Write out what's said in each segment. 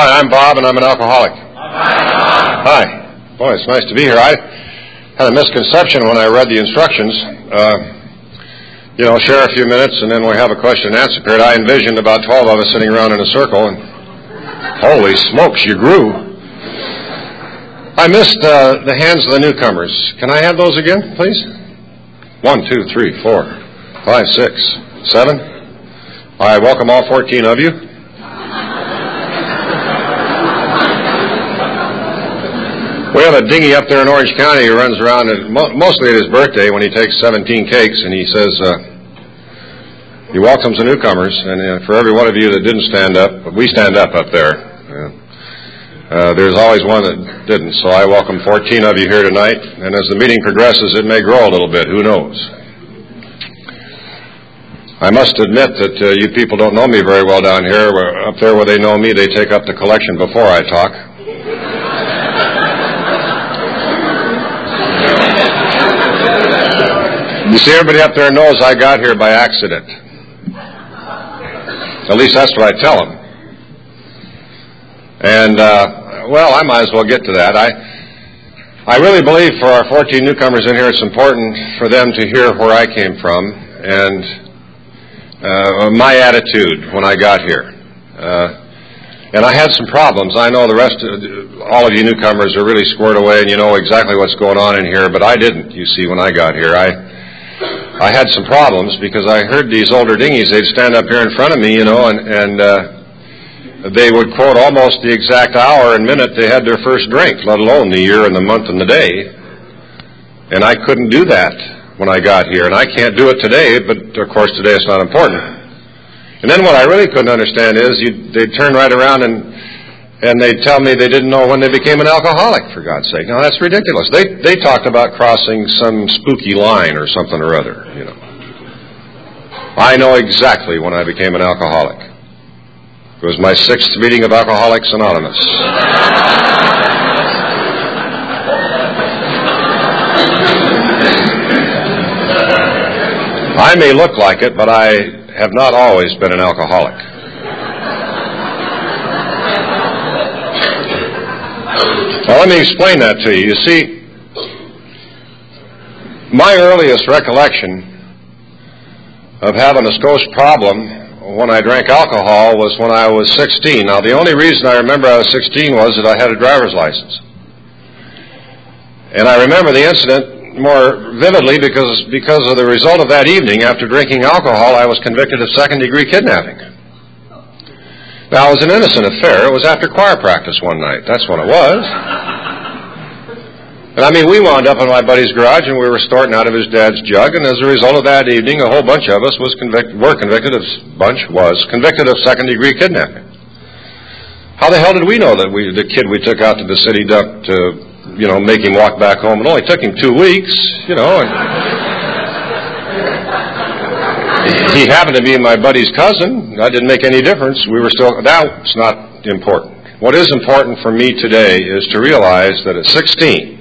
Hi, I'm Bob, and I'm an alcoholic. Hi. Boy, it's nice to be here. I had a misconception when I read the instructions. Share a few minutes, and then we have a question and answer period. I envisioned about 12 of us sitting around in a circle, and holy smokes, you grew. I missed the hands of the newcomers. Can I have those again, please? 1, 2, 3, 4, 5, 6, 7. I welcome all 14 of you. We have a dingy up there in Orange County who runs around, mostly at his birthday, when he takes 17 cakes, and he says, he welcomes the newcomers, and for every one of you that didn't stand up, we stand up there. There's always one that didn't, so I welcome 14 of you here tonight, and as the meeting progresses, it may grow a little bit, who knows. I must admit that you people don't know me very well down here. Up there where they know me, they take up the collection before I talk. You see, everybody up there knows I got here by accident. At least that's what I tell them. And, I might as well get to that. I really believe for our 14 newcomers in here, it's important for them to hear where I came from and my attitude when I got here. And I had some problems. I know the rest of all of you newcomers are really squared away and you know exactly what's going on in here, but I didn't, you see, when I got here. I had some problems because I heard these older dingies, they'd stand up here in front of me, and they would quote almost the exact hour and minute they had their first drink, let alone the year and the month and the day. And I couldn't do that when I got here, and I can't do it today, but of course today it's not important. And then what I really couldn't understand is they'd turn right around and they'd tell me they didn't know when they became an alcoholic, for God's sake. Now, that's ridiculous. They talked about crossing some spooky line or something or other, I know exactly when I became an alcoholic. It was my 6th meeting of Alcoholics Anonymous. I may look like it, but I have not always been an alcoholic. Now, let me explain that to you. You see, my earliest recollection of having a skosh problem when I drank alcohol was when I was 16. Now, the only reason I remember I was 16 was that I had a driver's license. And I remember the incident more vividly because of the result of that evening. After drinking alcohol, I was convicted of second-degree kidnapping. Now, it was an innocent affair. It was after choir practice one night. That's when it was. And we wound up in my buddy's garage and we were snorting out of his dad's jug, and as a result of that evening, a whole bunch of us was convicted of second-degree kidnapping. How the hell did we know that the kid we took out to the city dump to, make him walk back home? It only took him 2 weeks, and he happened to be my buddy's cousin. That didn't make any difference. That's not important. What is important for me today is to realize that at 16,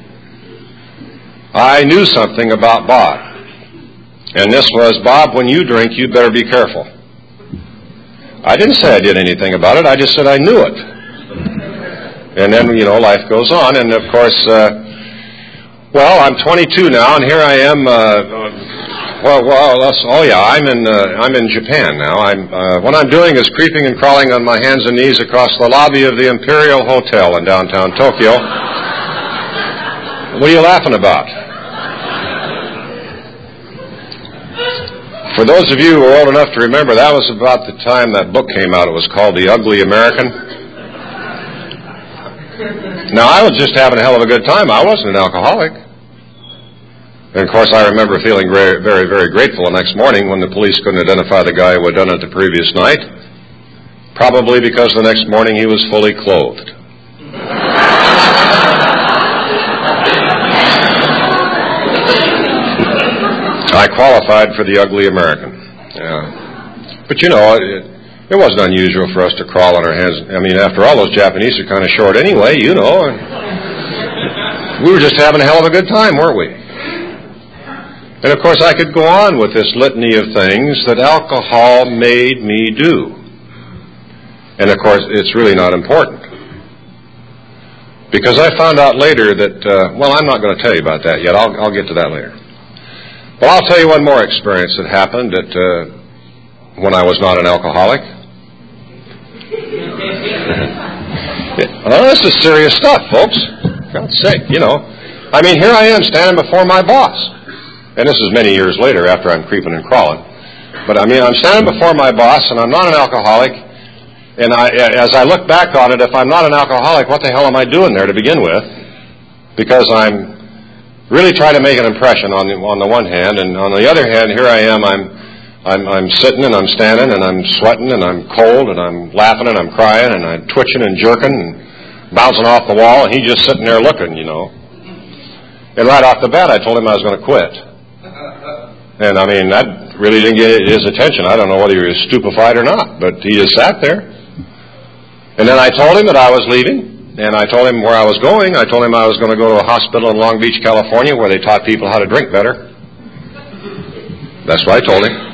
I knew something about Bob. And this was, Bob, when you drink, you better be careful. I didn't say I did anything about it. I just said I knew it. And then, life goes on. And, of course, I'm 22 now, and here I am. I'm in Japan now. What I'm doing is creeping and crawling on my hands and knees across the lobby of the Imperial Hotel in downtown Tokyo. What are you laughing about? For those of you who are old enough to remember, that was about the time that book came out. It was called The Ugly American. Now, I was just having a hell of a good time. I wasn't an alcoholic. And, of course, I remember feeling very, very, very grateful the next morning when the police couldn't identify the guy who had done it the previous night, probably because the next morning he was fully clothed. I qualified for the Ugly American. But, it wasn't unusual for us to crawl on our hands. After all, those Japanese are kind of short anyway, And we were just having a hell of a good time, weren't we? And, of course, I could go on with this litany of things that alcohol made me do. And, of course, it's really not important. Because I found out later that, well, I'm not going to tell you about that yet. I'll get to that later. Well, I'll tell you one more experience that happened when I was not an alcoholic. Well, this is serious stuff, folks. For God's sake, you know. I mean, here I am standing before my boss. And this is many years later after I'm creeping and crawling. But I mean, I'm standing before my boss, and I'm not an alcoholic. And as I look back on it, if I'm not an alcoholic, what the hell am I doing there to begin with? Because I'm really trying to make an impression on the one hand, and on the other hand, here I am. I'm sitting and I'm standing and I'm sweating and I'm cold and I'm laughing and I'm crying and I'm twitching and jerking and bouncing off the wall, and he's just sitting there looking, you know. And right off the bat, I told him I was going to quit. And I mean, that really didn't get his attention. I don't know whether he was stupefied or not, but he just sat there. And then I told him that I was leaving, and I told him where I was going. I told him I was going to go to a hospital in Long Beach, California, where they taught people how to drink better. That's what I told him.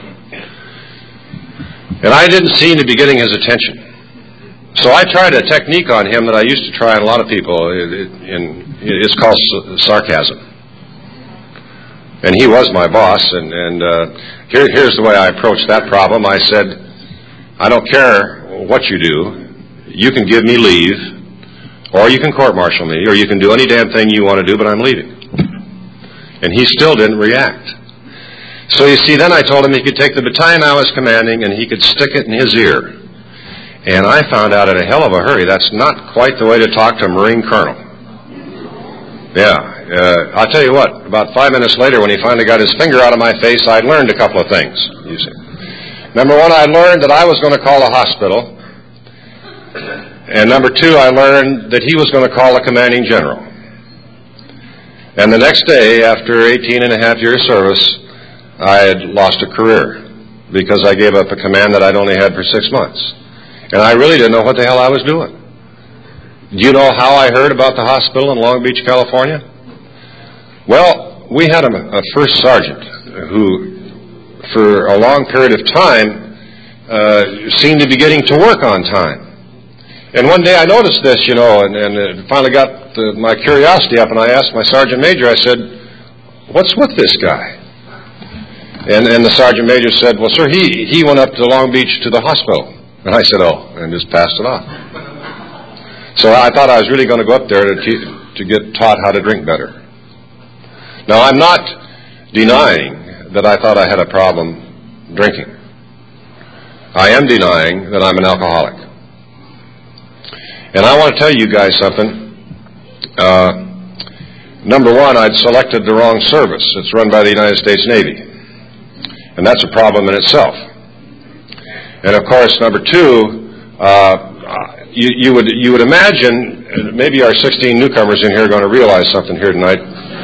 And I didn't seem to be getting his attention. So I tried a technique on him that I used to try on a lot of people. It's called sarcasm. And he was my boss, and here's the way I approached that problem. I said, I don't care what you do. You can give me leave, or you can court-martial me, or you can do any damn thing you want to do, but I'm leaving. And he still didn't react. So you see, then I told him he could take the battalion I was commanding and he could stick it in his ear. And I found out in a hell of a hurry that's not quite the way to talk to a Marine colonel. Yeah, I'll tell you what, about 5 minutes later when he finally got his finger out of my face, I learned a couple of things, you see. Number one, I learned that I was going to call a hospital. And number two, I learned that he was going to call the commanding general. And the next day, after 18 and a half years service, I had lost a career because I gave up a command that I'd only had for 6 months. And I really didn't know what the hell I was doing. Do you know how I heard about the hospital in Long Beach, California? Well, we had a first sergeant who, for a long period of time, seemed to be getting to work on time. And one day I noticed this, you know, and it finally got my curiosity up, and I asked my sergeant major, I said, what's with this guy? And the sergeant major said, well, sir, he went up to Long Beach to the hospital. And I said, oh, and just passed it off. So I thought I was really going to go up there to get taught how to drink better. Now, I'm not denying that I thought I had a problem drinking. I am denying that I'm an alcoholic. And I want to tell you guys something. Number one, I'd selected the wrong service. It's run by the United States Navy. And that's a problem in itself. And of course, number two, you would imagine, maybe our 16 newcomers in here are going to realize something here tonight,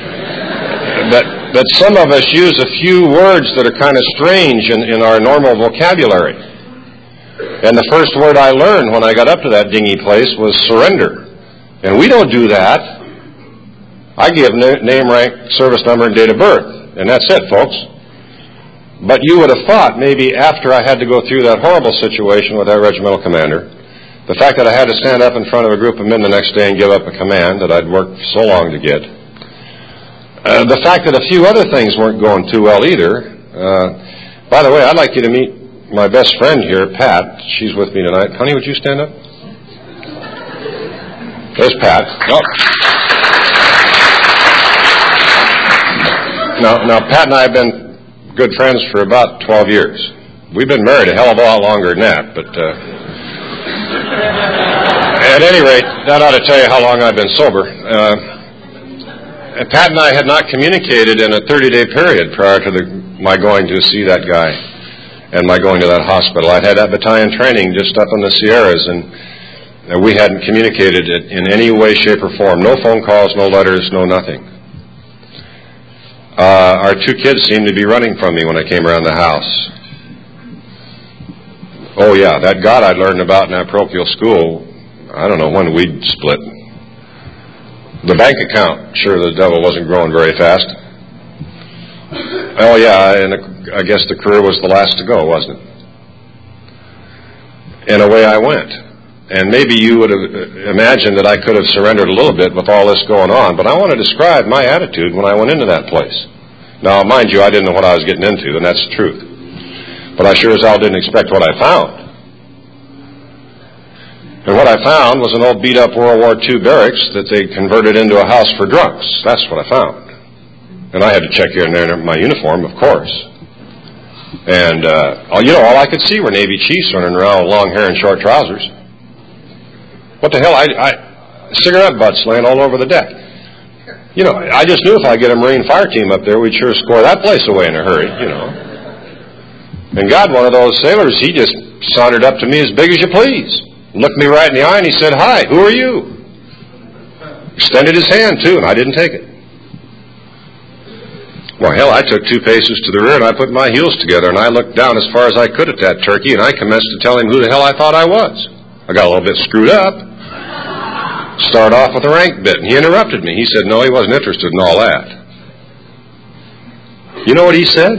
that some of us use a few words that are kind of strange in our normal vocabulary. And the first word I learned when I got up to that dingy place was surrender. And we don't do that. I give name, rank, service number, and date of birth. And that's it, folks. But you would have thought maybe after I had to go through that horrible situation with that regimental commander, the fact that I had to stand up in front of a group of men the next day and give up a command that I'd worked so long to get, the fact that a few other things weren't going too well either. By the way, I'd like you to meet my best friend here, Pat. She's with me tonight. Honey, would you stand up? There's Pat. Now, Pat and I have been good friends for about 12 years. We've been married a hell of a lot longer than that, but at any rate, that ought to tell you how long I've been sober. Pat and I had not communicated in a 30-day period prior to my going to see that guy and my going to that hospital. I'd had that battalion training just up in the Sierras, and we hadn't communicated it in any way, shape, or form. No phone calls, no letters, no nothing. Our 2 kids seemed to be running from me when I came around the house. Oh, yeah, that God I'd learned about in that parochial school, I don't know when we'd split. The bank account, sure, the devil wasn't growing very fast. Oh, yeah, and I guess the career was the last to go, wasn't it? And away I went. And maybe you would have imagined that I could have surrendered a little bit with all this going on, but I want to describe my attitude when I went into that place. Now, mind you, I didn't know what I was getting into, and that's the truth. But I sure as hell didn't expect what I found. And what I found was an old beat-up World War II barracks that they converted into a house for drunks. That's what I found. And I had to check here and there in my uniform, of course. And, all I could see were Navy chiefs running around with long hair and short trousers. What the hell? Cigarette butts laying all over the deck. I just knew if I get a Marine fire team up there, we'd sure score that place away in a hurry, And God, one of those sailors, he just sauntered up to me as big as you please. Looked me right in the eye and he said, "Hi, who are you?" Extended his hand, too, and I didn't take it. Well, hell, I took 2 paces to the rear and I put my heels together and I looked down as far as I could at that turkey and I commenced to tell him who the hell I thought I was. I got a little bit screwed up. Started off with a rank bit, and he interrupted me. He said, no, he wasn't interested in all that. You know what he said?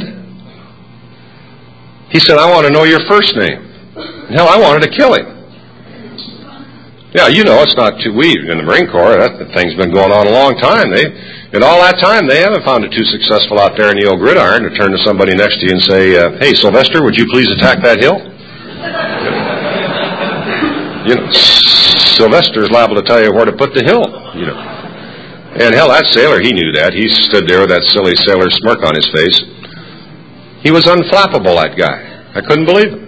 He said, I want to know your first name. Hell, I wanted to kill him. Yeah, it's not too weird in the Marine Corps. That thing's been going on a long time. In all that time, they haven't found it too successful out there in the old gridiron to turn to somebody next to you and say, hey, Sylvester, would you please attack that hill? Sylvester's liable to tell you where to put the hill, And hell, that sailor, he knew that. He stood there with that silly sailor smirk on his face. He was unflappable, that guy. I couldn't believe it.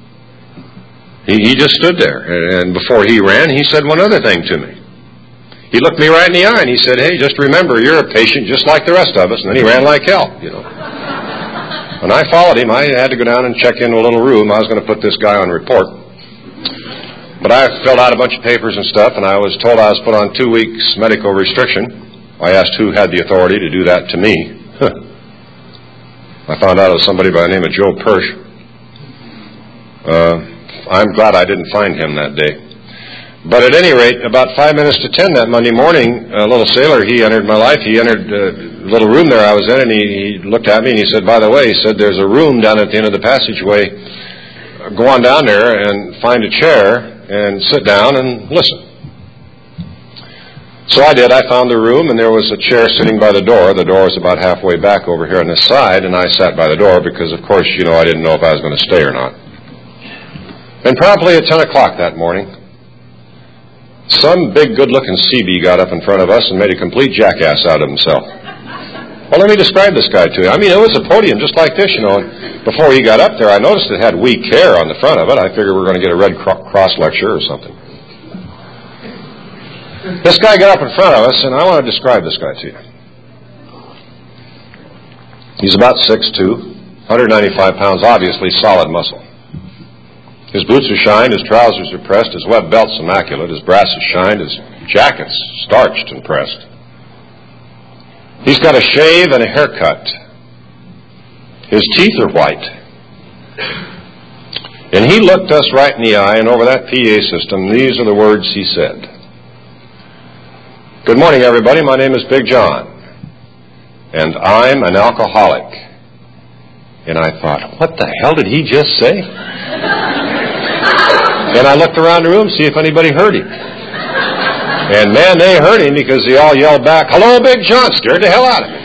He just stood there. And before he ran, he said one other thing to me. He looked me right in the eye and he said, hey, just remember, you're a patient just like the rest of us. And then he ran like hell, When I followed him, I had to go down and check into a little room. I was going to put this guy on report. But I filled out a bunch of papers and stuff, and I was told I was put on 2 weeks medical restriction. I asked who had the authority to do that to me. I found out it was somebody by the name of Joe Persh. I'm glad I didn't find him that day. But at any rate, about 5 minutes to 10 that Monday morning, a little sailor, he entered my life. He entered the little room there I was in, and he looked at me, and he said, by the way, he said, there's a room down at the end of the passageway. Go on down there and find a chair and sit down and listen. So I did. I found the room, and there was a chair sitting by the door. The door was about halfway back over here on this side, and I sat by the door because, of course, I didn't know if I was going to stay or not. And promptly at 10 o'clock that morning, some big, good-looking CB got up in front of us and made a complete jackass out of himself. Well, let me describe this guy to you. It was a podium just like this, and before he got up there, I noticed it had "We Care" on the front of it. I figured we were going to get a Red Cross lecture or something. This guy got up in front of us, and I want to describe this guy to you. He's about 6'2", 195 pounds, obviously solid muscle. His boots are shined, his trousers are pressed, his web belt's immaculate, his brass is shined, his jacket's starched and pressed. He's got a shave and a haircut. His teeth are white. And he looked us right in the eye, and over that PA system, these are the words he said. Good morning, everybody. My name is Big John, and I'm an alcoholic. And I thought, what the hell did he just say? And I looked around the room to see if anybody heard him. And man, they heard him because they all yelled back, hello, Big John, scared the hell out of me.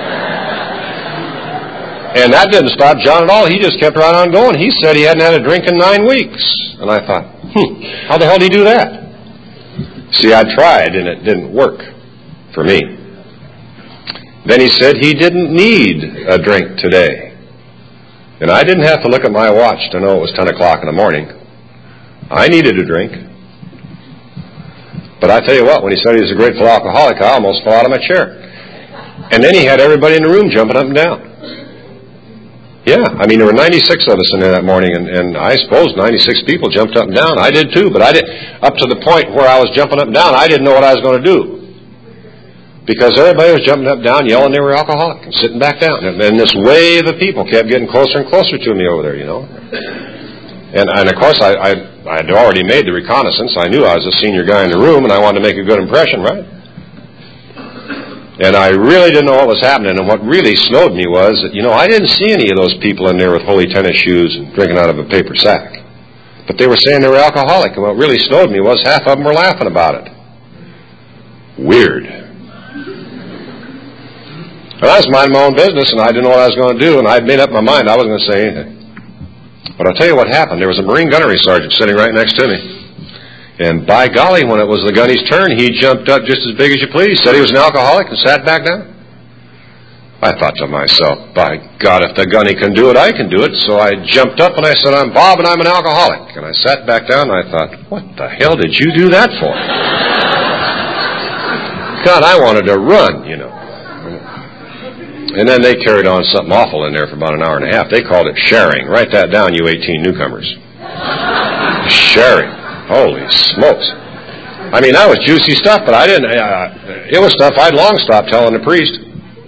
And that didn't stop John at all. He just kept right on going. He said he hadn't had a drink in 9 weeks. And I thought, how the hell did he do that? See, I tried and it didn't work for me. Then he said he didn't need a drink today. And I didn't have to look at my watch to know it was 10 o'clock in the morning. I needed a drink. But I tell you what, when he said he was a grateful alcoholic, I almost fell out of my chair. And then he had everybody in the room jumping up and down. Yeah, there were 96 of us in there that morning, and I suppose 96 people jumped up and down. I did too, but I did up to the point where I was jumping up and down, I didn't know what I was going to do. Because everybody was jumping up and down, yelling they were alcoholic, and sitting back down. And this wave of people kept getting closer and closer to me over there, And of course, I had already made the reconnaissance. I knew I was a senior guy in the room, and I wanted to make a good impression, right? And I really didn't know what was happening. And what really snowed me was that, I didn't see any of those people in there with holy tennis shoes and drinking out of a paper sack. But they were saying they were alcoholic, and what really snowed me was half of them were laughing about it. Weird. Well, I was minding my own business, and I didn't know what I was going to do, and I'd made up my mind I wasn't going to say anything. But I'll tell you what happened. There was a Marine gunnery sergeant sitting right next to me. And by golly, when it was the gunny's turn, he jumped up just as big as you please, said he was an alcoholic, and sat back down. I thought to myself, by God, if the gunny can do it, I can do it. So I jumped up and I said, I'm Bob and I'm an alcoholic. And I sat back down and I thought, what the hell did you do that for? God, I wanted to run, you know. And then they carried on something awful in there for about an hour and a half. They called it sharing. Write that down, you 18 newcomers. Sharing. Holy smokes. I mean, that was juicy stuff, but I didn't, it was stuff I'd long stopped telling the priest.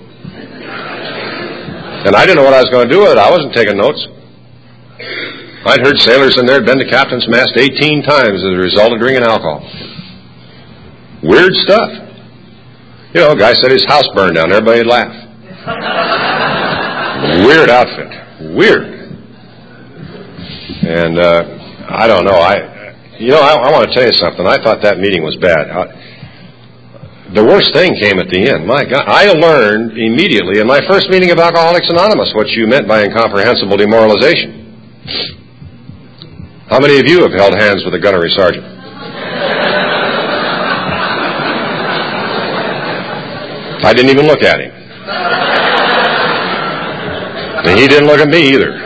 And I didn't know what I was going to do with it. I wasn't taking notes. I'd heard sailors in there had been to captain's mast 18 times as a result of drinking alcohol. Weird stuff. You know, a guy said his house burned down. Everybody'd laugh. Weird outfit. Weird. And I don't know. I want to tell you something. I thought that meeting was bad. The worst thing came at the end. My God, I learned immediately in my first meeting of Alcoholics Anonymous what you meant by incomprehensible demoralization. How many of you have held hands with a gunnery sergeant? I didn't even look at him. And he didn't look at me either.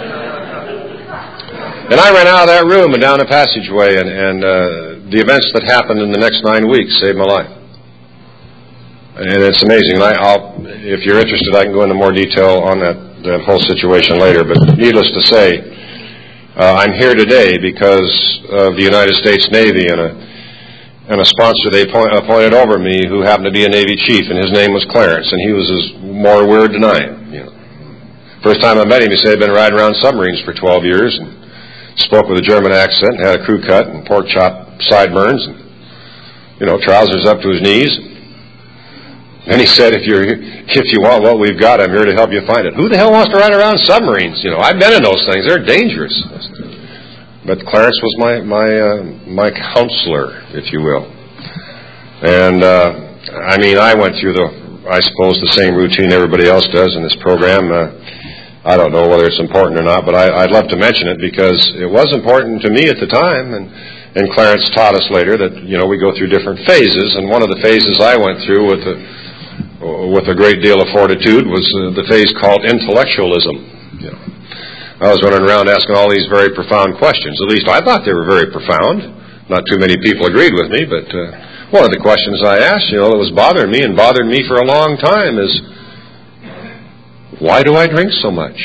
And I ran out of that room and down the passageway, and the events that happened in the next 9 weeks saved my life. And it's amazing. If you're interested, I can go into more detail on that whole situation later. But needless to say, I'm here today because of the United States Navy and a sponsor they appointed over me who happened to be a Navy chief, and his name was Clarence, and he was more weird than I am. You know, first time I met him, he said he'd been riding around submarines for 12 years and spoke with a German accent, and had a crew cut and pork chop sideburns, and trousers up to his knees. And he said, if you want what we've got, I'm here to help you find it. Who the hell wants to ride around submarines? I've been in those things. They're dangerous. But Clarence was my counselor, if you will. And, I went through the same routine everybody else does in this program. I don't know whether it's important or not, but I'd love to mention it because it was important to me at the time, and Clarence taught us later that, we go through different phases, and one of the phases I went through with a great deal of fortitude was the phase called intellectualism. I was running around asking all these very profound questions. At least I thought they were very profound. Not too many people agreed with me, but one of the questions I asked, that was bothering me and bothered me for a long time is, why do I drink so much?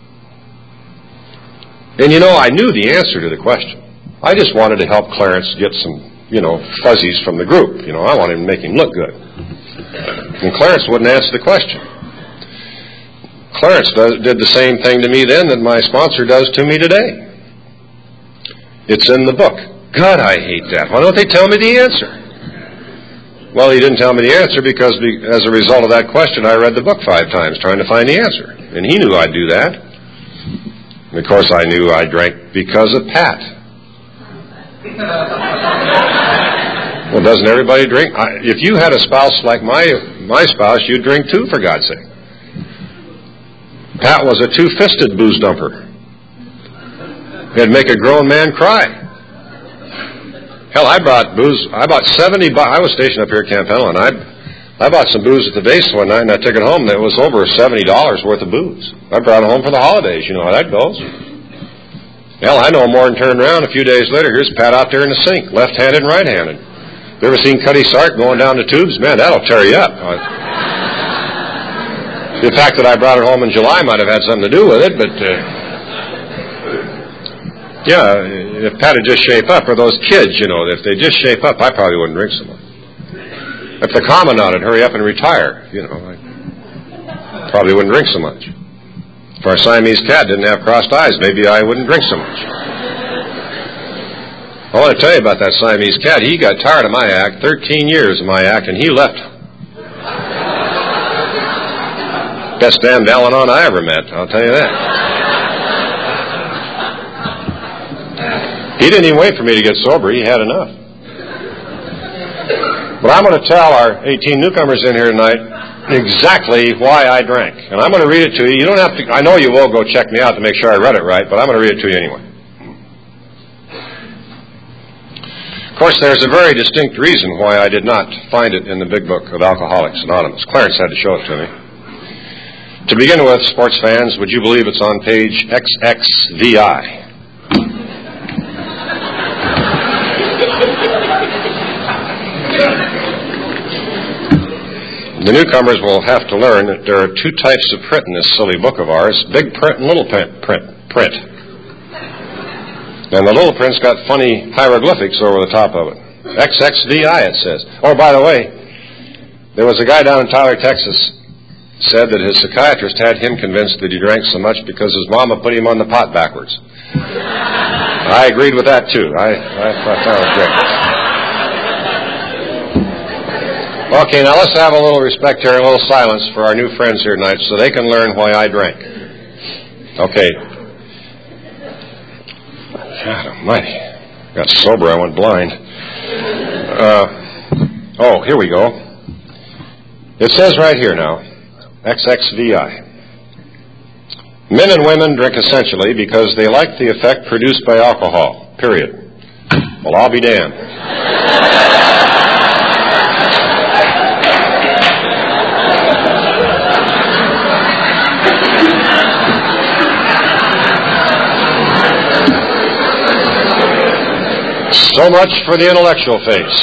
And I knew the answer to the question. I just wanted to help Clarence get some, fuzzies from the group. I wanted to make him look good. And Clarence wouldn't answer the question. Clarence did the same thing to me then that my sponsor does to me today. It's in the book. God, I hate that. Why don't they tell me the answer? Well, he didn't tell me the answer because as a result of that question, I read the book 5 times trying to find the answer. And he knew I'd do that. And of course, I knew I drank because of Pat. Well, doesn't everybody drink? If you had a spouse like my spouse, you'd drink too, for God's sake. Pat was a 2-fisted booze dumper. He'd make a grown man cry. Hell, I bought booze. I bought 70. I was stationed up here at Camp Pendleton. I bought some booze at the base one night, and I took it home, and it was over $70 worth of booze. I brought it home for the holidays. You know how that goes. Hell, I know more than turned around a few days later. Here's Pat out there in the sink, left-handed and right-handed. You ever seen Cuddy Sark going down the tubes? Man, that'll tear you up. The fact that I brought it home in July might have had something to do with it, but if Pat would just shape up, or those kids, if they just shape up, I probably wouldn't drink so much. If the commandant would hurry up and retire, I probably wouldn't drink so much. If our Siamese cat didn't have crossed eyes, maybe I wouldn't drink so much. I want to tell you about that Siamese cat. He got tired of my act, 13 years of my act, and he left. Best damned Al-Anon I ever met, I'll tell you that. He didn't even wait for me to get sober. He had enough. But I'm going to tell our 18 newcomers in here tonight exactly why I drank. And I'm going to read it to you. You don't have to, I know you will go check me out to make sure I read it right, but I'm going to read it to you anyway. Of course, there's a very distinct reason why I did not find it in the big book of Alcoholics Anonymous. Clarence had to show it to me. To begin with, sports fans, would you believe it's on page XXVI? The newcomers will have to learn that there are two types of print in this silly book of ours, big print and little print. And the little print's got funny hieroglyphics over the top of it. XXVI, it says. Oh, by the way, there was a guy down in Tyler, Texas, said that his psychiatrist had him convinced that he drank so much because his mama put him on the pot backwards. I agreed with that, too. I thought that was great. Okay, now let's have a little respect here, a little silence for our new friends here tonight so they can learn why I drank. Okay. God almighty. Got sober, I went blind. Here we go. It says right here now, XXVI. Men and women drink essentially because they like the effect produced by alcohol, period. Well, I'll be damned. So much for the intellectual phase.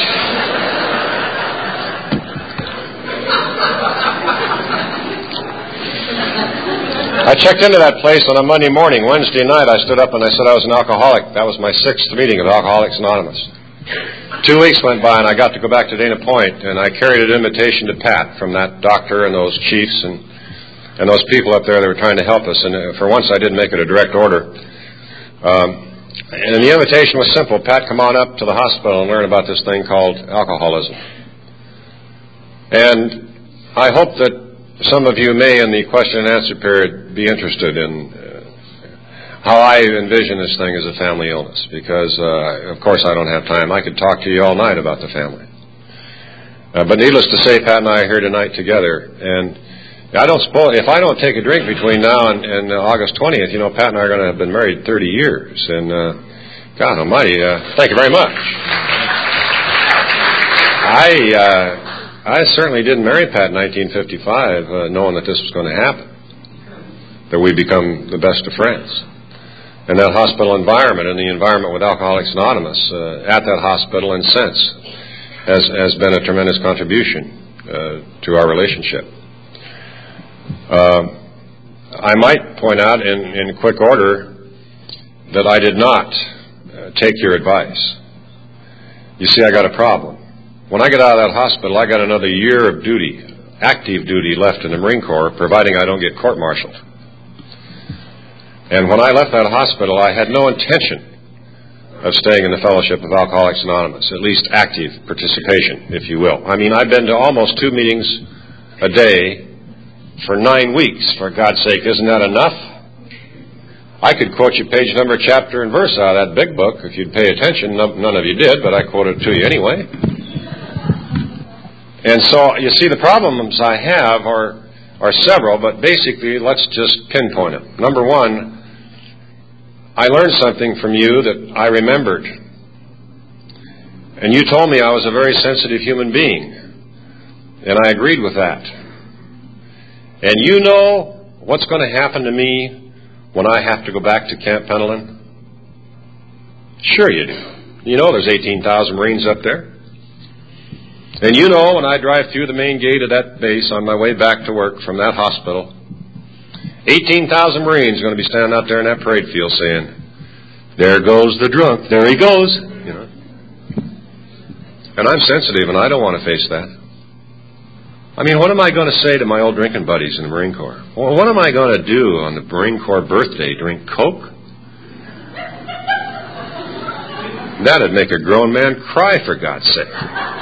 I checked into that place on a Monday morning. Wednesday night I stood up and I said I was an alcoholic. That was my 6th meeting of Alcoholics Anonymous. 2 weeks went by and I got to go back to Dana Point, and I carried an invitation to Pat from that doctor and those chiefs and those people up there that were trying to help us. And for once I didn't make it a direct order. And the invitation was simple. Pat, come on up to the hospital and learn about this thing called alcoholism. And I hope that some of you may, in the question and answer period, be interested in how I envision this thing as a family illness. Because, of course, I don't have time. I could talk to you all night about the family. But needless to say, Pat and I are here tonight together. And if I don't take a drink between now and August 20th, Pat and I are going to have been married 30 years. And, God almighty, thank you very much. I certainly didn't marry Pat in 1955 knowing that this was going to happen, that we become the best of friends. And that hospital environment and the environment with Alcoholics Anonymous at that hospital and since has been a tremendous contribution to our relationship. I might point out in quick order that I did not take your advice. You see, I got a problem. When I get out of that hospital, I got another year of duty, active duty left in the Marine Corps, providing I don't get court-martialed. And when I left that hospital, I had no intention of staying in the fellowship of Alcoholics Anonymous, at least active participation, if you will. I mean, I've been to almost 2 meetings a day for 9 weeks, for God's sake. Isn't that enough? I could quote you page, number, chapter, and verse out of that big book if you'd pay attention. None of you did, but I quoted it to you anyway. And so, you see, the problems I have are several, but basically, let's just pinpoint them. Number one, I learned something from you that I remembered. And you told me I was a very sensitive human being. And I agreed with that. And you know what's going to happen to me when I have to go back to Camp Pendleton? Sure you do. You know there's 18,000 Marines up there. And you know when I drive through the main gate of that base on my way back to work from that hospital, 18,000 Marines are going to be standing out there in that parade field saying, "There goes the drunk. There he goes." And I'm sensitive and I don't want to face that. I mean, what am I going to say to my old drinking buddies in the Marine Corps? Well, what am I going to do on the Marine Corps birthday? Drink Coke? That'd make a grown man cry, for God's sake.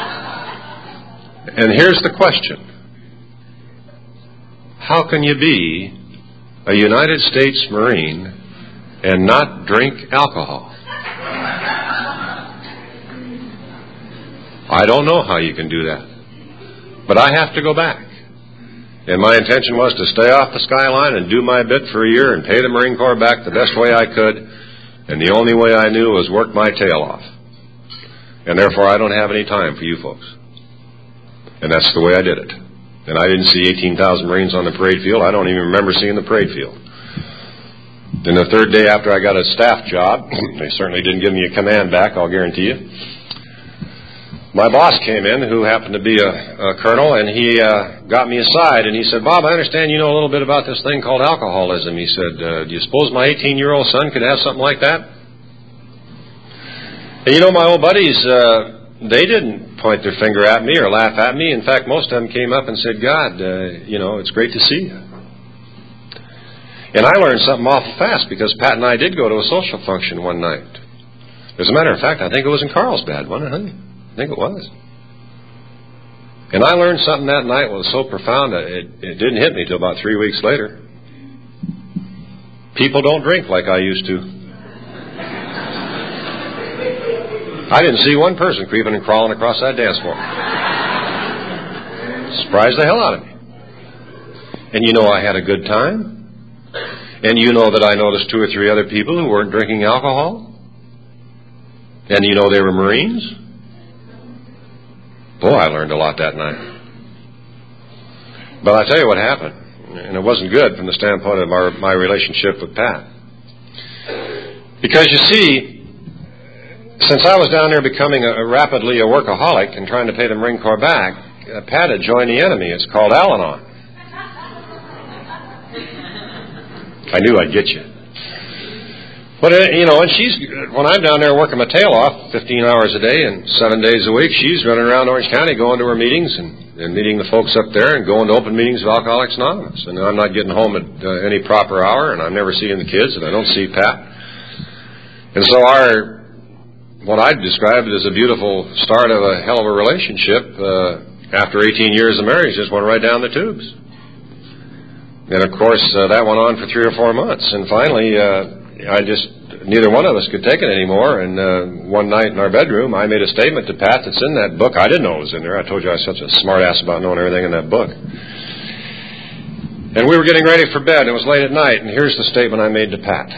And here's the question. How can you be a United States Marine and not drink alcohol? I don't know how you can do that. But I have to go back. And my intention was to stay off the skyline and do my bit for a year and pay the Marine Corps back the best way I could. And the only way I knew was work my tail off. And therefore I don't have any time for you folks. And that's the way I did it. And I didn't see 18,000 Marines on the parade field. I don't even remember seeing the parade field. Then the third day after I got a staff job, they certainly didn't give me a command back, I'll guarantee you. My boss came in, who happened to be a colonel, and he got me aside, and he said, Bob, I understand you know a little bit about this thing called alcoholism. He said, do you suppose my 18-year-old son could have something like that? And you know, my old buddies, they didn't point their finger at me or laugh at me. In fact, most of them came up and said, God, it's great to see you. And I learned something awful fast because Pat and I did go to a social function one night. As a matter of fact, I think it was in Carlsbad, wasn't it, honey? I think it was. And I learned something that night that was so profound that it didn't hit me till about 3 weeks later. People don't drink like I used to. I didn't see one person creeping and crawling across that dance floor. Surprised the hell out of me. And you know I had a good time. And you know that I noticed 2 or 3 other people who weren't drinking alcohol. And you know they were Marines. Boy, I learned a lot that night. But I'll tell you what happened. And it wasn't good from the standpoint of my relationship with Pat. Because you see, since I was down there becoming rapidly a workaholic and trying to pay the Marine Corps back, Pat had joined the enemy. It's called Al-Anon. I knew I'd get you. But, and when I'm down there working my tail off 15 hours a day and 7 days a week, she's running around Orange County going to her meetings and meeting the folks up there and going to open meetings of Alcoholics Anonymous. And I'm not getting home at any proper hour, and I'm never seeing the kids, and I don't see Pat. And so what I'd describe as a beautiful start of a hell of a relationship, after 18 years of marriage, just went right down the tubes. And of course, that went on for 3 or 4 months. And finally, neither one of us could take it anymore. And one night in our bedroom, I made a statement to Pat that's in that book. I didn't know it was in there. I told you I was such a smart ass about knowing everything in that book. And we were getting ready for bed. It was late at night. And here's the statement I made to Pat.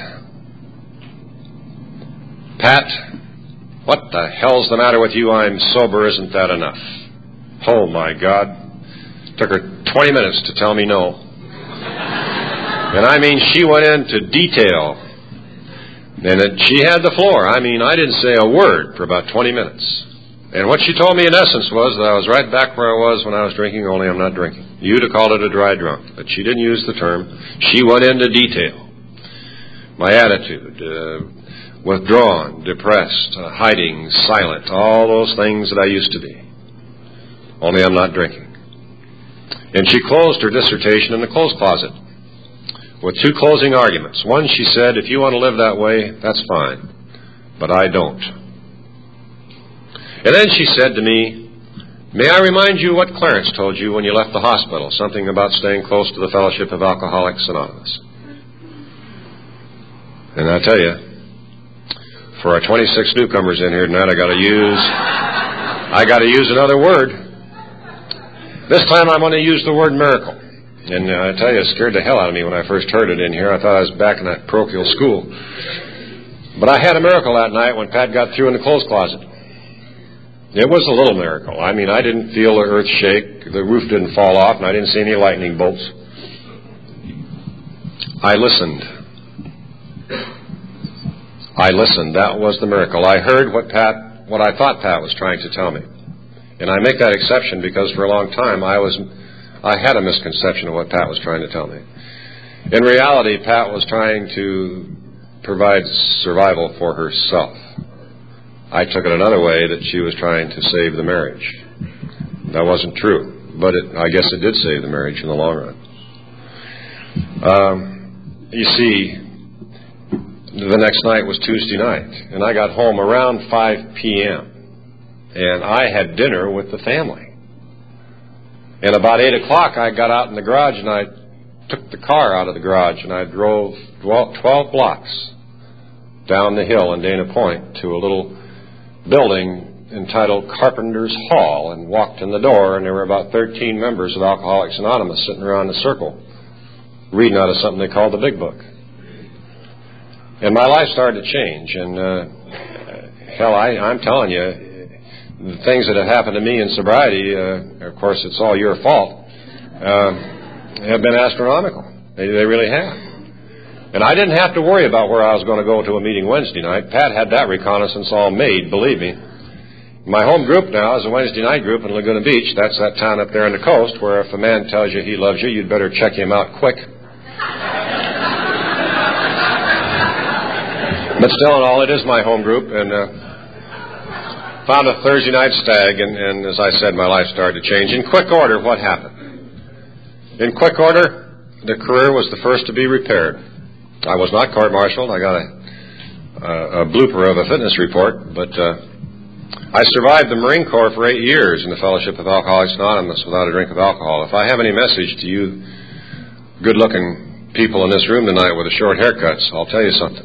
Pat, what the hell's the matter with you? I'm sober. Isn't that enough? Oh, my God. Took her 20 minutes to tell me no. And I mean, she went into detail. And she had the floor. I mean, I didn't say a word for about 20 minutes. And what she told me in essence was that I was right back where I was when I was drinking, only I'm not drinking. You'd have called it a dry drunk, but she didn't use the term. She went into detail. My attitude, withdrawn, depressed, hiding, silent, all those things that I used to be. Only I'm not drinking. And she closed her dissertation in the clothes closet with 2 closing arguments. One, she said, if you want to live that way, that's fine, but I don't. And then she said to me, may I remind you what Clarence told you when you left the hospital, something about staying close to the Fellowship of Alcoholics Anonymous. And I tell you, for our 26 newcomers in here tonight, I got to use another word. This time I'm going to use the word miracle. And I tell you, it scared the hell out of me when I first heard it in here. I thought I was back in that parochial school. But I had a miracle that night when Pat got through in the clothes closet. It was a little miracle. I mean, I didn't feel the earth shake, the roof didn't fall off, and I didn't see any lightning bolts. I listened. That was the miracle. I heard what I thought Pat was trying to tell me. And I make that exception because for a long time I had a misconception of what Pat was trying to tell me. In reality, Pat was trying to provide survival for herself. I took it another way, that she was trying to save the marriage. That wasn't true, but I guess it did save the marriage in the long run. You see, the next night was Tuesday night, and I got home around 5 p.m., and I had dinner with the family. And about 8 o'clock, I got out in the garage, and I took the car out of the garage, and I drove 12 blocks down the hill in Dana Point to a little building entitled Carpenter's Hall and walked in the door, and there were about 13 members of Alcoholics Anonymous sitting around in a circle reading out of something they called the Big Book. And my life started to change, and I'm telling you, the things that have happened to me in sobriety, of course it's all your fault, have been astronomical. They really have. And I didn't have to worry about where I was going to go to a meeting Wednesday night. Pat had that reconnaissance all made, believe me. My home group now is a Wednesday night group in Laguna Beach. That's that town up there on the coast where if a man tells you he loves you, you'd better check him out quick. But still in all, it is my home group, and found a Thursday night stag, and as I said, my life started to change. In quick order, what happened? In quick order, the career was the first to be repaired. I was not court-martialed. I got a blooper of a fitness report, but I survived the Marine Corps for 8 years in the Fellowship of Alcoholics Anonymous without a drink of alcohol. If I have any message to you good-looking people in this room tonight with the short haircuts, I'll tell you something.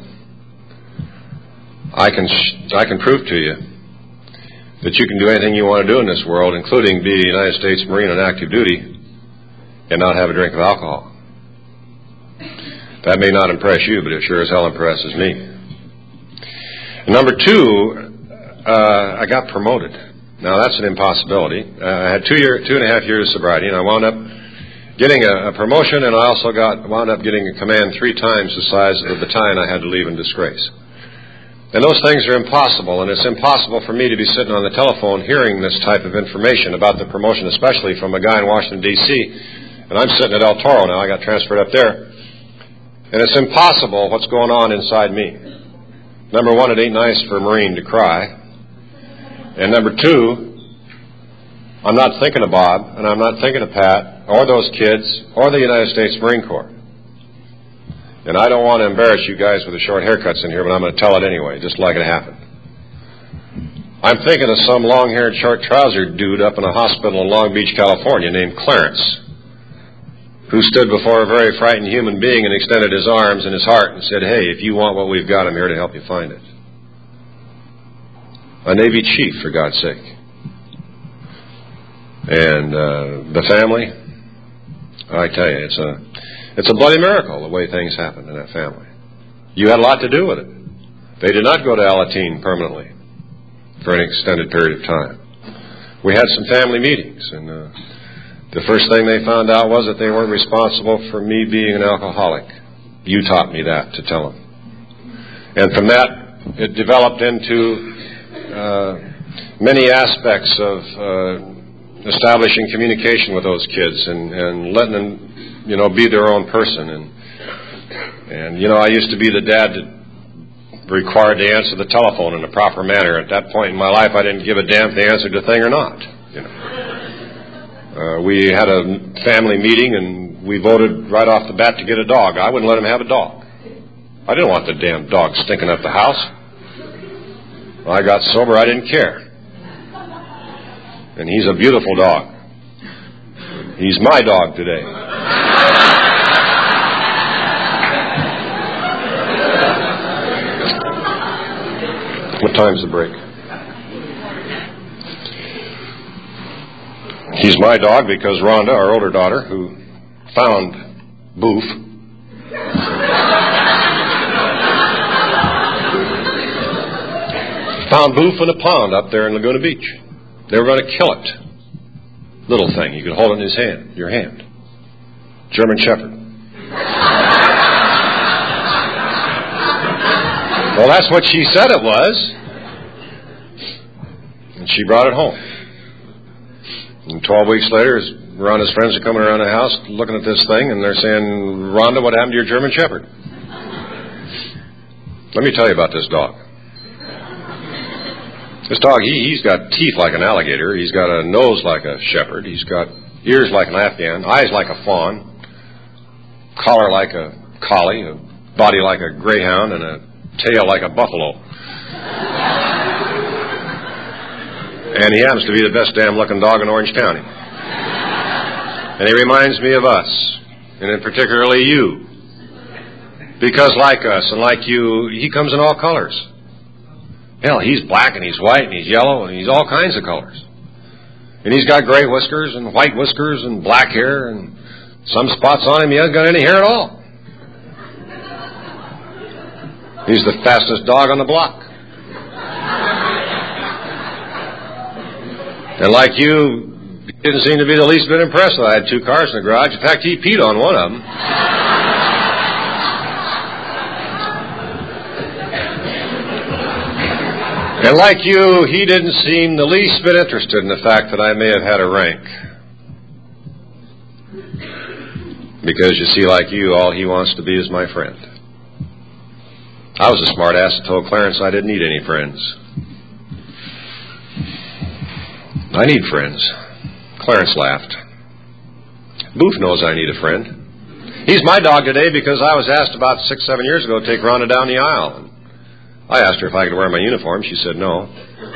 I can prove to you that you can do anything you want to do in this world, including be a United States Marine on active duty, and not have a drink of alcohol. That may not impress you, but it sure as hell impresses me. And number two, I got promoted. Now, that's an impossibility. I had 2.5 years of sobriety, and I wound up getting a promotion, and I also wound up getting a command 3 times the size of the battalion I had to leave in disgrace. And those things are impossible, and it's impossible for me to be sitting on the telephone hearing this type of information about the promotion, especially from a guy in Washington, D.C., and I'm sitting at El Toro now. I got transferred up there. And it's impossible what's going on inside me. Number one, it ain't nice for a Marine to cry. And number two, I'm not thinking of Bob, and I'm not thinking of Pat, or those kids, or the United States Marine Corps. And I don't want to embarrass you guys with the short haircuts in here, but I'm going to tell it anyway, just like it happened. I'm thinking of some long-haired, short-trousered dude up in a hospital in Long Beach, California, named Clarence, who stood before a very frightened human being and extended his arms and his heart and said, "Hey, if you want what we've got, I'm here to help you find it." A Navy chief, for God's sake. And the family, I tell you, it's a bloody miracle the way things happened in that family. You had a lot to do with it. They did not go to Alateen permanently for an extended period of time. We had some family meetings, and the first thing they found out was that they weren't responsible for me being an alcoholic. You taught me that, to tell them. And from that, it developed into many aspects of establishing communication with those kids and letting them, be their own person. And I used to be the dad that required to answer the telephone in a proper manner. At that point in my life, I didn't give a damn if they answered the thing or not. We had a family meeting, and we voted right off the bat to get a dog. I wouldn't let him have a dog. I didn't want the damn dog stinking up the house. When I got sober, I didn't care. And he's a beautiful dog. He's my dog today. What time's the break? He's my dog because Rhonda, our older daughter, who found Boof, in a pond up there in Laguna Beach. They were going to kill it. Little thing, you could hold it in your hand. German Shepherd. Well, that's what she said it was. And she brought it home. And 12 weeks later, Rhonda's friends are coming around the house looking at this thing, and they're saying, "Rhonda, what happened to your German Shepherd?" Let me tell you about this dog. This dog, he's got teeth like an alligator. He's got a nose like a shepherd. He's got ears like an Afghan, eyes like a fawn, collar like a collie, a body like a greyhound, and a tail like a buffalo. And he happens to be the best damn-looking dog in Orange County. And he reminds me of us, and in particularly you. Because like us and like you, he comes in all colors. Hell, he's black and he's white and he's yellow and he's all kinds of colors. And he's got gray whiskers and white whiskers and black hair, and some spots on him he hasn't got any hair at all. He's the fastest dog on the block. And like you, he didn't seem to be the least bit impressed that I had 2 cars in the garage. In fact, he peed on one of them. And like you, he didn't seem the least bit interested in the fact that I may have had a rank. Because you see, like you, all he wants to be is my friend. I was a smart ass that told Clarence I didn't need any friends. I need friends. Clarence laughed. Booth knows I need a friend. He's my dog today because I was asked about 6-7 years ago to take Rhonda down the aisle. I asked her if I could wear my uniform. She said no.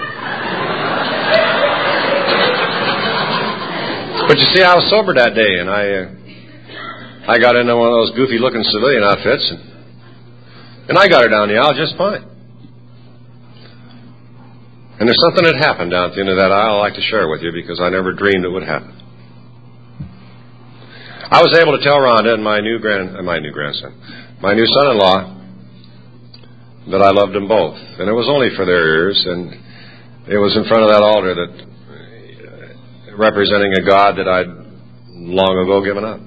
But you see, I was sober that day, and I got into one of those goofy-looking civilian outfits, and I got her down the aisle just fine. And there's something that happened down at the end of that aisle I'd like to share with you because I never dreamed it would happen. I was able to tell Rhonda and my new son-in-law, that I loved them both. And it was only for their ears, and it was in front of that altar that representing a God that I'd long ago given up.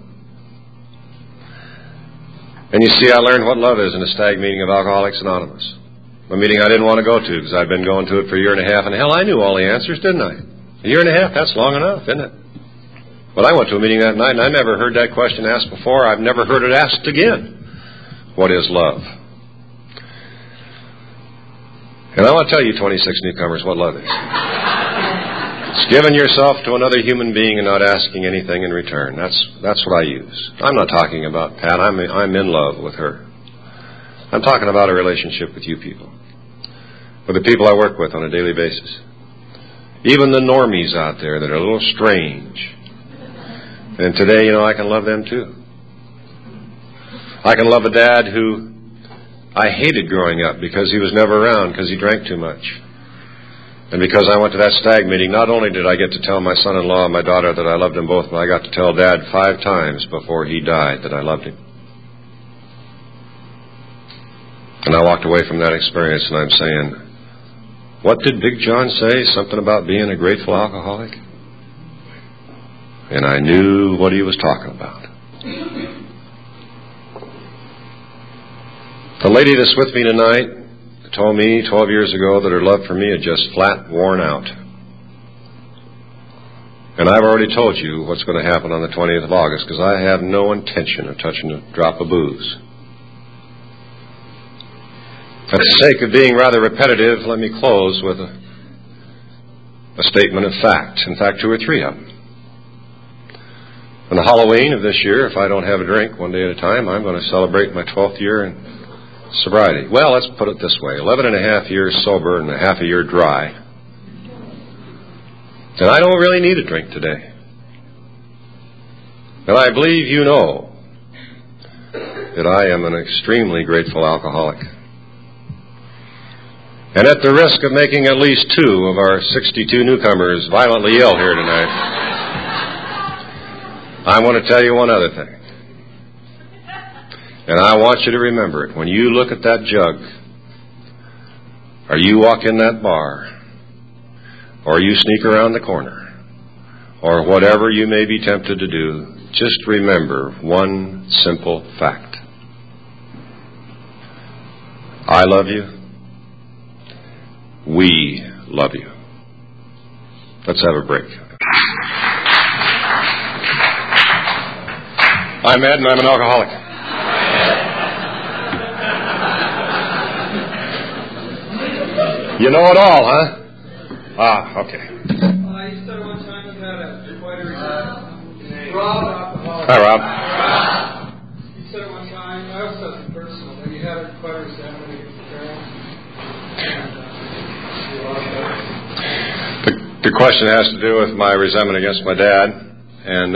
And you see, I learned what love is in a stag meeting of Alcoholics Anonymous. A meeting I didn't want to go to because I'd been going to it for a year and a half, and hell, I knew all the answers, didn't I? A year and a half, that's long enough, isn't it? But I went to a meeting that night, and I never heard that question asked before. I've never heard it asked again. What is love? And I want to tell you, 26 newcomers, what love is. It's giving yourself to another human being and not asking anything in return. That's what I use. I'm not talking about Pat. I'm in love with her. I'm talking about a relationship with you people, with the people I work with on a daily basis. Even the normies out there that are a little strange. And today, I can love them too. I can love a dad who I hated growing up because he was never around because he drank too much. And because I went to that stag meeting, not only did I get to tell my son-in-law and my daughter that I loved them both, but I got to tell Dad 5 times before he died that I loved him. And I walked away from that experience and I'm saying, what did Big John say? Something about being a grateful alcoholic? And I knew what he was talking about. The lady that's with me tonight told me 12 years ago that her love for me had just flat worn out. And I've already told you what's going to happen on the 20th of August because I have no intention of touching a drop of booze. For the sake of being rather repetitive, let me close with a statement of fact. In fact, 2 or 3 of them. On the Halloween of this year, if I don't have a drink one day at a time, I'm going to celebrate my 12th year in sobriety. Well, let's put it this way. 11 and a half years sober and a half a year dry. And I don't really need a drink today. And I believe you know that I am an extremely grateful alcoholic. And at the risk of making at least 2 of our 62 newcomers violently ill here tonight, I want to tell you one other thing. And I want you to remember it. When you look at that jug, or you walk in that bar, or you sneak around the corner, or whatever you may be tempted to do, just remember one simple fact. I love you. We love you. Let's have a break. I'm Ed, and I'm an alcoholic. You know it all, huh? Ah, okay. You said one time you had quite a Rob. Hi, Rob. You said one time, I also said it personal, that you had quite a resentment against the parents. The question has to do with my resentment against my dad, and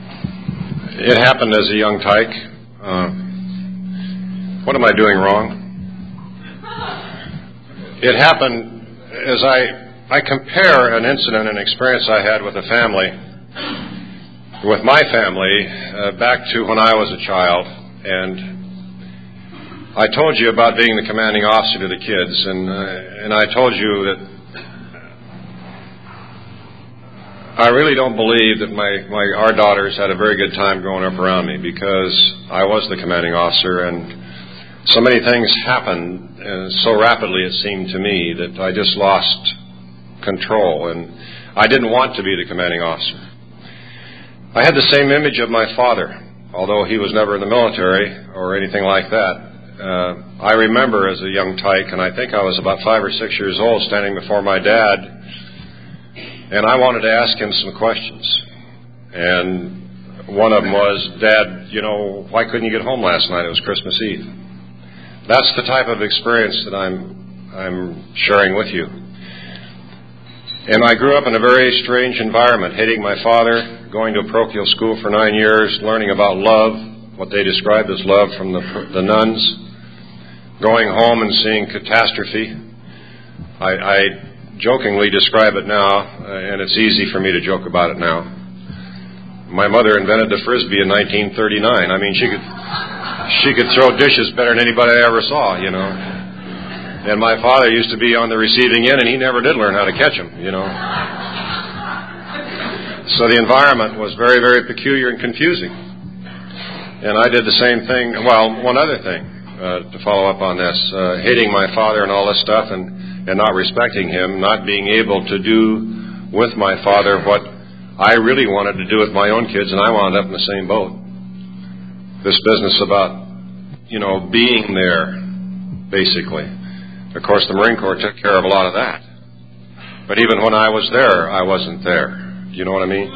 it happened as a young tyke. What am I doing wrong? It happened as I compare an incident, an experience I had with my family, back to when I was a child. And I told you about being the commanding officer to the kids, and I told you that I really don't believe that our daughters had a very good time growing up around me, because I was the commanding officer, and so many things happened so rapidly, it seemed to me, that I just lost control, and I didn't want to be the commanding officer. I had the same image of my father, although he was never in the military or anything like that. I remember as a young tyke, and I think I was about 5 or 6 years old, standing before my dad, and I wanted to ask him some questions. And one of them was, "Dad, why couldn't you get home last night? It was Christmas Eve." That's the type of experience that I'm sharing with you. And I grew up in a very strange environment, hating my father, going to a parochial school for 9 years, learning about love, what they described as love from the nuns, going home and seeing catastrophe. I jokingly describe it now, and it's easy for me to joke about it now. My mother invented the Frisbee in 1939. I mean, she could throw dishes better than anybody I ever saw, And my father used to be on the receiving end, and he never did learn how to catch them, So the environment was very, very peculiar and confusing. And I did the same thing. Well, one other thing to follow up on this, hating my father and all this stuff, and not respecting him, not being able to do with my father what I really wanted to do with my own kids, and I wound up in the same boat. This business about, being there, basically. Of course, the Marine Corps took care of a lot of that. But even when I was there, I wasn't there. Do you know what I mean?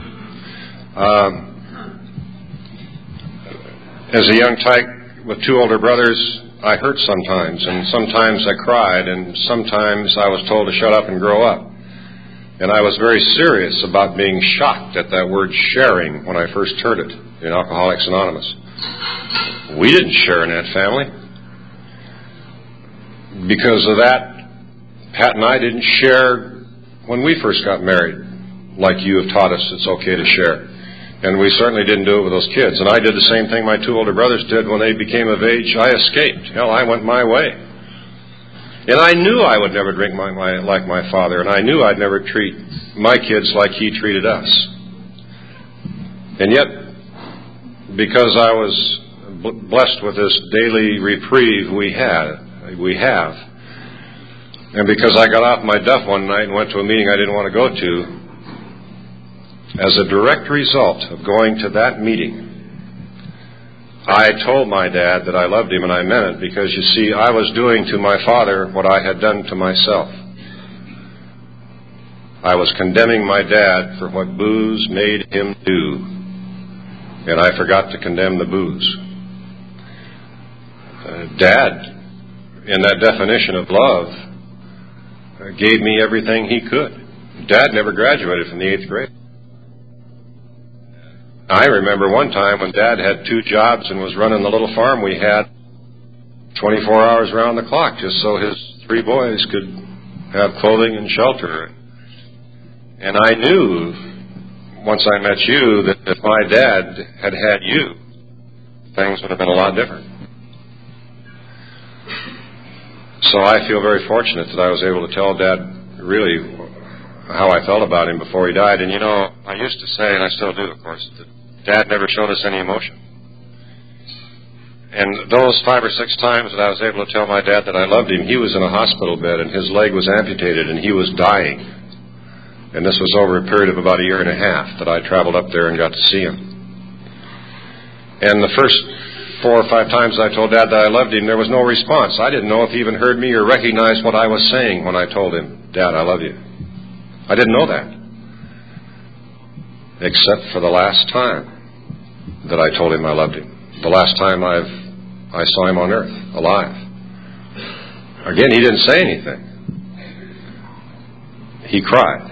As a young tyke with 2 older brothers, I hurt sometimes, and sometimes I cried, and sometimes I was told to shut up and grow up. And I was very serious about being shocked at that word sharing when I first heard it in Alcoholics Anonymous. We didn't share in that family. Because of that, Pat and I didn't share when we first got married, like you have taught us it's okay to share. And we certainly didn't do it with those kids. And I did the same thing my 2 older brothers did when they became of age. I escaped. Hell, I went my way. And I knew I would never drink like my father, and I knew I'd never treat my kids like he treated us. And yet, because I was blessed with this daily reprieve we have, and because I got off my duff one night and went to a meeting I didn't want to go to, as a direct result of going to that meeting, I told my dad that I loved him, and I meant it, because, you see, I was doing to my father what I had done to myself. I was condemning my dad for what booze made him do, and I forgot to condemn the booze. Dad, in that definition of love, gave me everything he could. Dad never graduated from the 8th grade. I remember one time when Dad had 2 jobs and was running the little farm we had 24 hours around the clock, just so his 3 boys could have clothing and shelter. And I knew, once I met you, that if my dad had had you, things would have been a lot different. So I feel very fortunate that I was able to tell Dad really how I felt about him before he died. And I used to say, and I still do, of course, that Dad never showed us any emotion. And those 5 or 6 times that I was able to tell my dad that I loved him, he was in a hospital bed and his leg was amputated and he was dying. And this was over a period of about 1.5 years that I traveled up there and got to see him. And the first 4 or 5 times I told Dad that I loved him, there was no response. I didn't know if he even heard me or recognized what I was saying when I told him, "Dad, I love you." I didn't know that. Except for the last time that I told him I loved him. The last time I saw him on earth, alive. Again, he didn't say anything. He cried.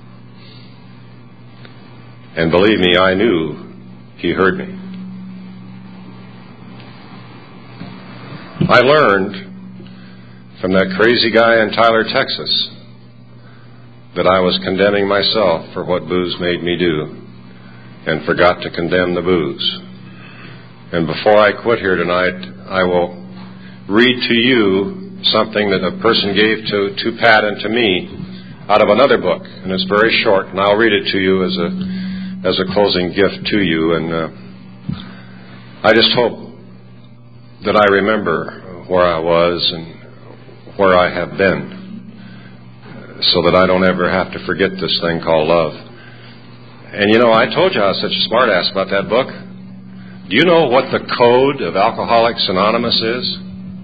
And believe me, I knew he heard me. I learned from that crazy guy in Tyler, Texas, that I was condemning myself for what booze made me do and forgot to condemn the booze. And before I quit here tonight, I will read to you something that a person gave to Pat and to me out of another book, and it's very short, and I'll read it to you as a closing gift to you. And I just hope that I remember where I was and where I have been, so that I don't ever have to forget this thing called love. And you know, I told you I was such a smart ass about that book. Do you know what the code of Alcoholics Anonymous is?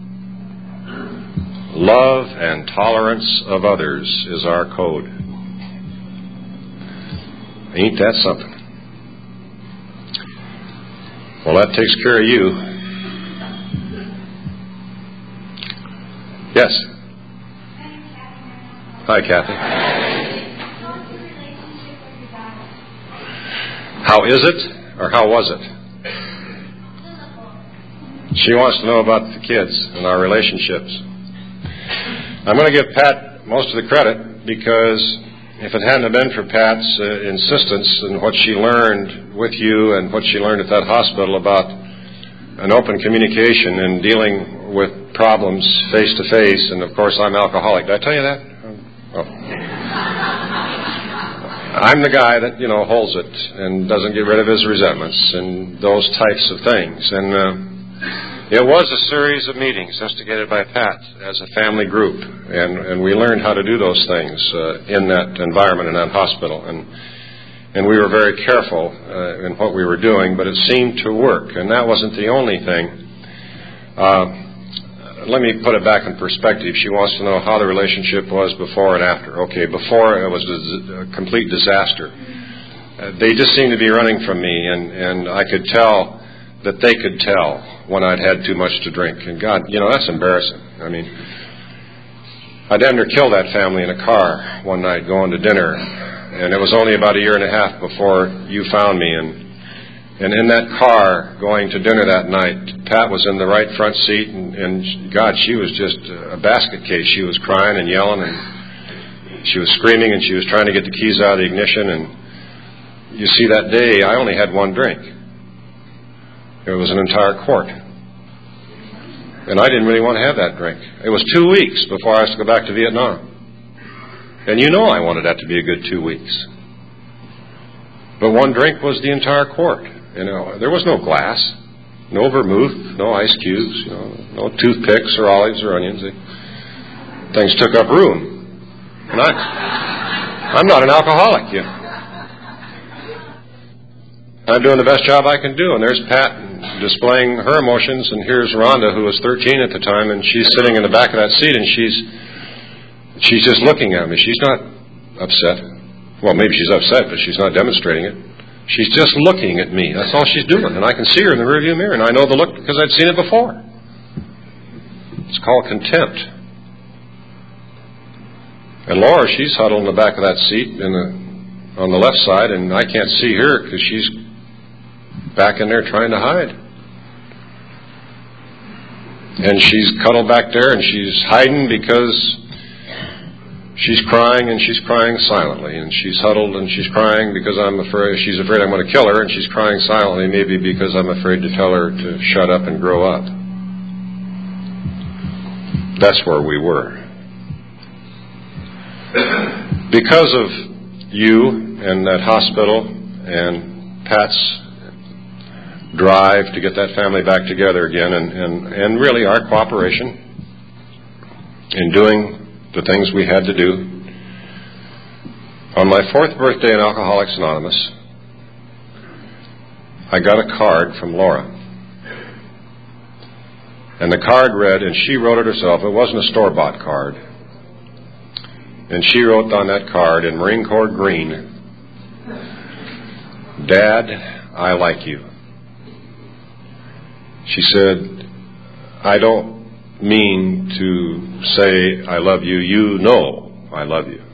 Love and tolerance of others is our code. Ain't that something? Well, that takes care of you. Yes. Hi, Kathy. How is it, or how was it? She wants to know about the kids and our relationships. I'm going to give Pat most of the credit, because if it hadn't been for Pat's insistence and what she learned with you and what she learned at that hospital about an open communication and dealing with problems face to face, and of course I'm alcoholic. Did I tell you that? Oh. I'm the guy that, holds it and doesn't get rid of his resentments and those types of things. And it was a series of meetings instigated by Pat as a family group, and we learned how to do those things in that environment in that hospital. And we were very careful in what we were doing, but it seemed to work. And that wasn't the only thing. Let me put it back in perspective. She wants to know how the relationship was before and after. Okay, before it was a complete disaster. They just seemed to be running from me, and I could tell that they could tell when I'd had too much to drink. And God, that's embarrassing. I mean, I damn near killed that family in a car one night going to dinner, and it was only about a year and a half before you found me. And in that car going to dinner that night, Pat was in the right front seat, and God, she was just a basket case. She was crying and yelling, and she was screaming, and she was trying to get the keys out of the ignition. And you see, that day, I only had one drink. It was an entire quart. And I didn't really want to have that drink. It was 2 weeks before I was to go back to Vietnam. And I wanted that to be a good 2 weeks. But one drink was the entire quart. There was no glass, no vermouth, no ice cubes, no toothpicks or olives or onions. Things took up room. And I'm not an alcoholic, I'm doing the best job I can do. And there's Pat displaying her emotions, and here's Rhonda, who was 13 at the time, and she's sitting in the back of that seat, and she's just looking at me. She's not upset. Well, maybe she's upset, but she's not demonstrating it. She's just looking at me. That's all she's doing. And I can see her in the rearview mirror, and I know the look because I'd seen it before. It's called contempt. And Laura, she's huddled in the back of that seat on the left side, and I can't see her because she's back in there trying to hide. And she's cuddled back there, and she's hiding because she's crying, and she's crying silently. And she's huddled, and she's crying because she's afraid I'm going to kill her, and she's crying silently maybe because I'm afraid to tell her to shut up and grow up. That's where we were. Because of you and that hospital and Pat's drive to get that family back together again, and really our cooperation in doing the things we had to do. On my 4th birthday in Alcoholics Anonymous, I got a card from Laura. And the card read, and she wrote it herself, it wasn't a store-bought card. And she wrote on that card in Marine Corps green, "Dad, I like you." She said, "I don't mean to say I love you. You know I love you.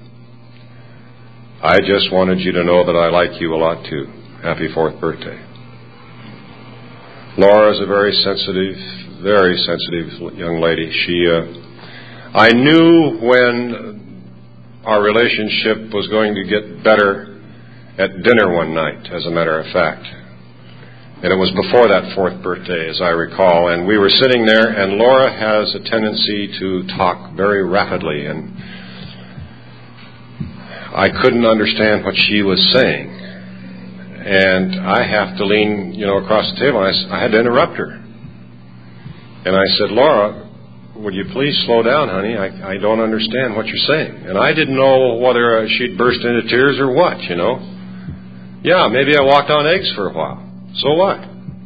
I just wanted you to know that I like you a lot too. Happy 4th birthday." Laura is a very sensitive young lady. I knew when our relationship was going to get better at dinner one night, as a matter of fact. And it was before that 4th birthday, as I recall. And we were sitting there, and Laura has a tendency to talk very rapidly, and I couldn't understand what she was saying. And I have to lean, across the table. I had to interrupt her. And I said, Laura, would you please slow down, honey? I don't understand what you're saying. And I didn't know whether she'd burst into tears or what, Yeah, maybe I walked on eggs for a while. So what?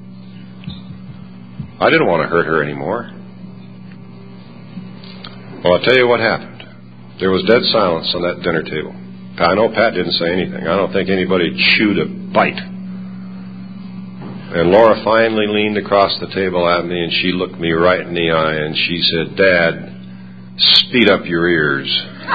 I didn't want to hurt her anymore. Well, I'll tell you what happened. There was dead silence on that dinner table. I know Pat didn't say anything. I don't think anybody chewed a bite. And Laura finally leaned across the table at me, and she looked me right in the eye, and she said, Dad, speed up your ears.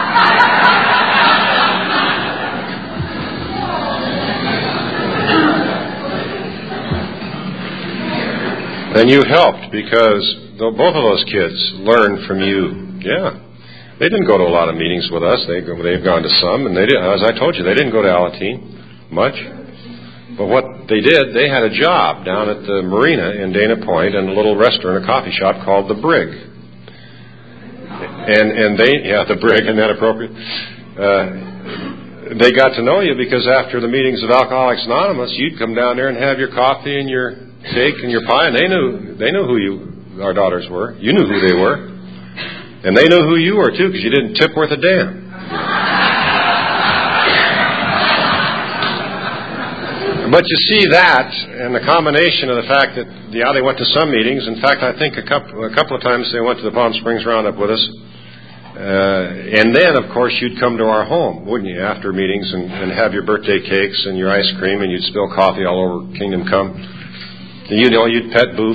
And you helped, because both of those kids learned from you. Yeah. They didn't go to a lot of meetings with us. They've gone to some, and as I told you, they didn't go to Alateen much. But what they did, they had a job down at the marina in Dana Point in a little restaurant, a coffee shop called The Brig. And The Brig, isn't that appropriate? They got to know you because after the meetings of Alcoholics Anonymous, you'd come down there and have your coffee and your cake and your pie, and they knew who our daughters were. You knew who they were. And they knew who you were, too, because you didn't tip worth a damn. But you see that, and the combination of the fact that, they went to some meetings. In fact, I think a couple of times they went to the Palm Springs Roundup with us. And then, of course, you'd come to our home, wouldn't you, after meetings and have your birthday cakes and your ice cream, and you'd spill coffee all over Kingdom Come. And you'd pet Boof,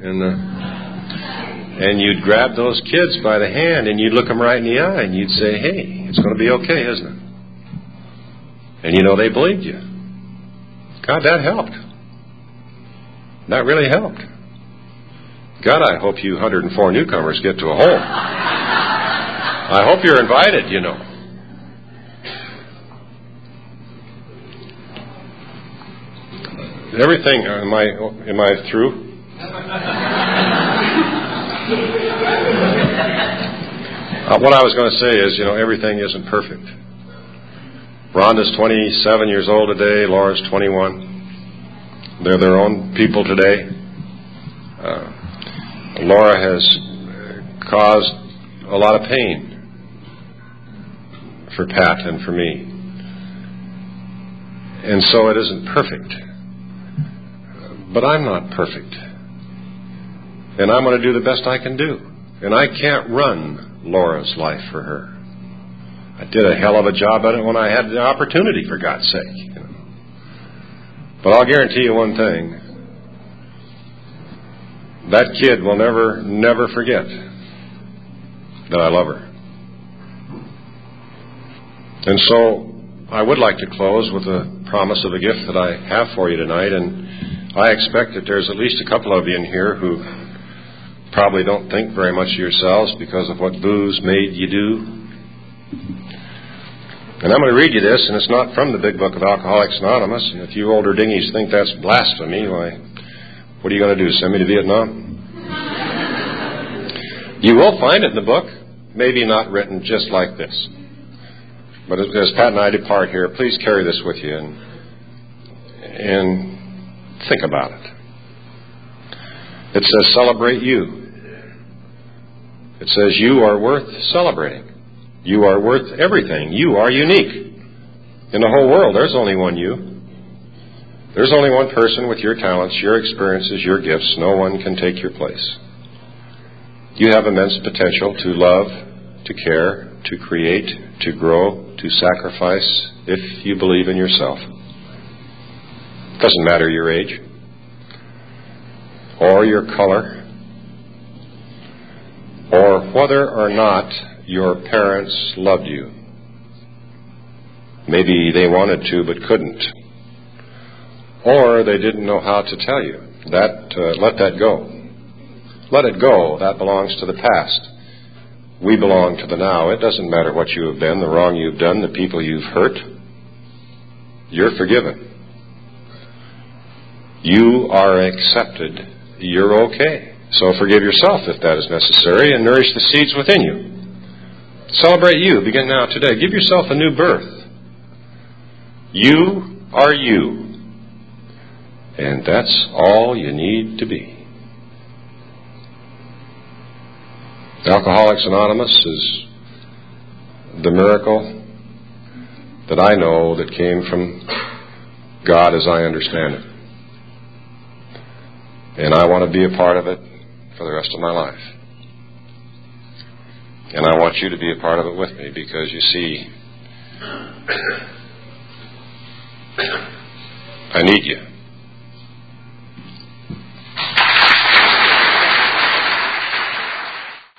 and you'd grab those kids by the hand, and you'd look them right in the eye, and you'd say, hey, it's going to be okay, isn't it? And they believed you. God, that helped. That really helped. God, I hope you 104 newcomers get to a home. I hope you're invited, Everything, am I through? What I was going to say is, everything isn't perfect. Rhonda's 27 years old today. Laura's 21. They're their own people today. Laura has caused a lot of pain for Pat and for me. And so it isn't perfect. But I'm not perfect. And I'm going to do the best I can do. And I can't run Laura's life for her. I did a hell of a job at it when I had the opportunity, for God's sake. But I'll guarantee you one thing. That kid will never forget that I love her. And so I would like to close with a promise of a gift that I have for you tonight. And I expect that there's at least a couple of you in here who probably don't think very much of yourselves because of what booze made you do. And I'm going to read you this, and it's not from the big book of Alcoholics Anonymous. And if you older dingies think that's blasphemy, why, what are you going to do, send me to Vietnam? You will find it in the book, maybe not written just like this. But as Pat and I depart here, please carry this with you and think about it. It says, celebrate you. It says, you are worth celebrating. You are worth everything. You are unique. In the whole world, there's only one you. There's only one person with your talents, your experiences, your gifts. No one can take your place. You have immense potential to love, to care, to create, to grow, to sacrifice, if you believe in yourself. Doesn't matter your age or your color or whether or not your parents loved you. Maybe they wanted to but couldn't. Or they didn't know how to tell you. Let that go. Let it go. That belongs to the past. We belong to the now. It doesn't matter what you have been, the wrong you've done, the people you've hurt. You're forgiven. You are accepted. You're okay. So forgive yourself if that is necessary and nourish the seeds within you. Celebrate you. Begin now today. Give yourself a new birth. You are you. And that's all you need to be. Alcoholics Anonymous is the miracle that I know that came from God as I understand it. And I want to be a part of it for the rest of my life. And I want you to be a part of it with me because, you see, I need you.